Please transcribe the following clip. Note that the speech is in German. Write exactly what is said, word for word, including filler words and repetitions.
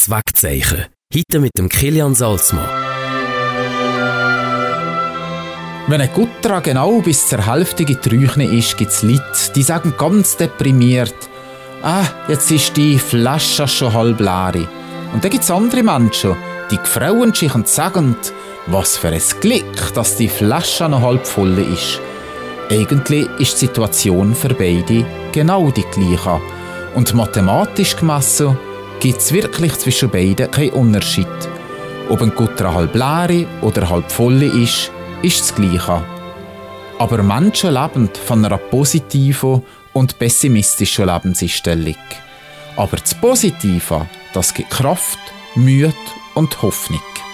Das Wegzeichen. Heute mit dem Kilian Salzmann. Wenn ein Gutra genau bis zur Hälfte getrunken ist, gibt es Leute, die sagen ganz deprimiert: «Ah, jetzt ist die Flasche schon halb leer.» Und dann gibt es andere Menschen, die freuen sich und sagen: «Was für ein Glück, dass die Flasche noch halb voll ist.» Eigentlich ist die Situation für beide genau die gleiche. Und mathematisch gemessen gibt es wirklich zwischen beiden keinen Unterschied. Ob ein Gutra halb leer oder halb voll ist, ist das Gleiche. Aber Menschen leben von einer positiven und pessimistischen Lebenseinstellung. Aber das Positive, das gibt Kraft, Mühe und Hoffnung.